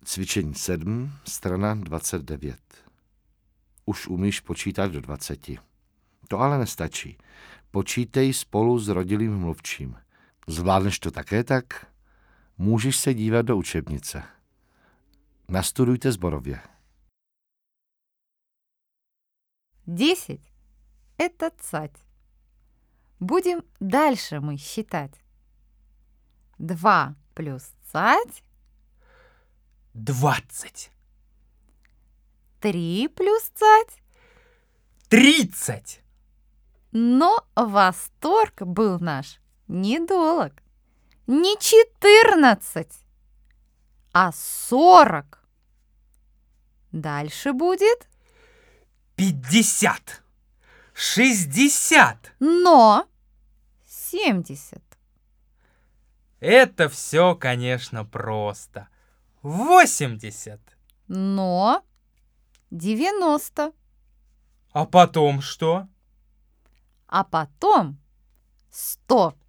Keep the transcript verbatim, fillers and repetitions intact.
Cvičení sedm, strana dvacet devět. Už umíš počítat do dvaceti. To ale nestačí. Počítej spolu s rodilým mluvčím. Zvládneš to také tak? Můžeš se dívat do učebnice. Nastudujte sborově. Десять – это цать. Будем дальше мы считать. Два плюс цать. Двадцать. Три плюс цать. Тридцать. Но восторг был наш недолог. Не четырнадцать, а сорок. Дальше будет... Пятьдесят. Шестьдесят. Но семьдесят. Это все, конечно, просто. Восемьдесят. Но девяносто. А потом что? А потом сто.